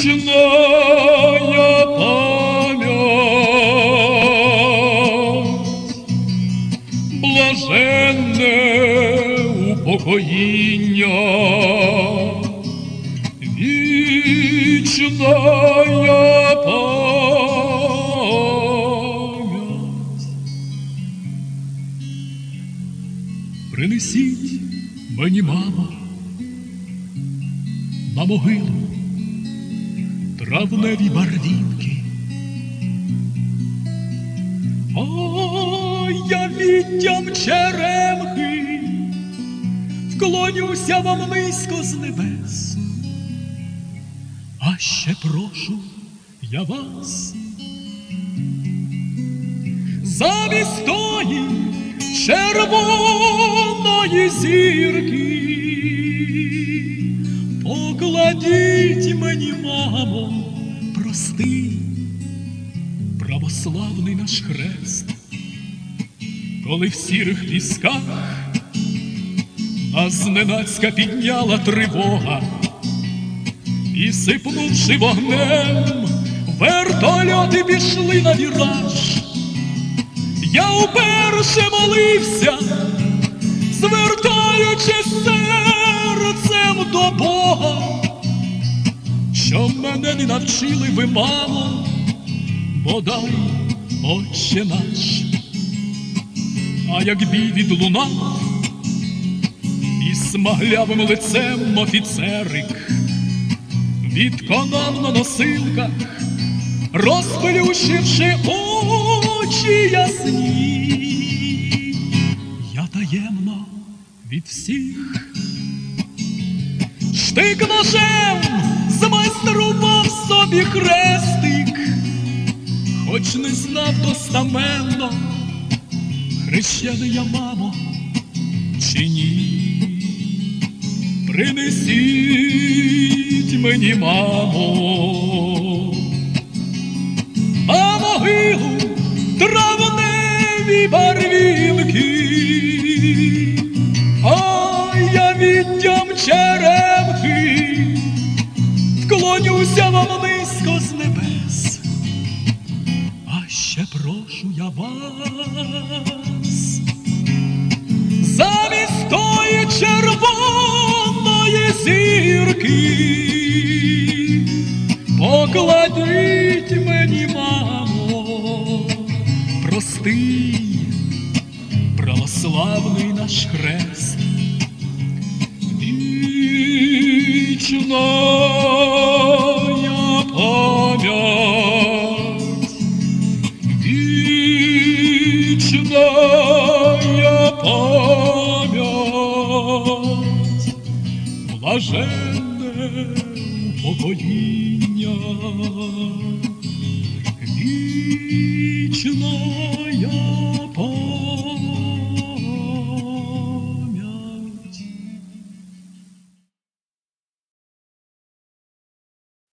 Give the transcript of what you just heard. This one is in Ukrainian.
Вечная память, блаженне упокоєння, вічная пам'ять. Принесіть мені, мамо, на могилу травневі барвінки, а я віттям черемхи вклонюся вам низько з небес. А ще прошу я вас, замість тої червоної зірки покладіть мені, мамо, простий православний наш хрест. Коли в сірих пісках нас зненацька підняла тривога, і, сипнувши вогнем, вертольоти пішли на віраж, я уперше молився, звертаючись серцем до Бога, що мене не навчили ви, мамо, бодай, Отче наш. А як бій відлунав, і смаглявим лицем офіцерик відконав на носилках, розплющивши очі ясні, я таємно від всіх штик-ножем змайстрував собі хрестик, хоч не знав достаменно, хрещений я, мамо, чи ні. Принесіть мені, мамо, на могилу травневі барвінки, а я віттям черемхи вклонюся вам низько з небес. А ще прошу я вас, замість тої червоної зірки покладіть мені, мамо, простий православний наш хрест. Вічная пам'ять, вічная пам'ять, блаженне упокоєння, вічная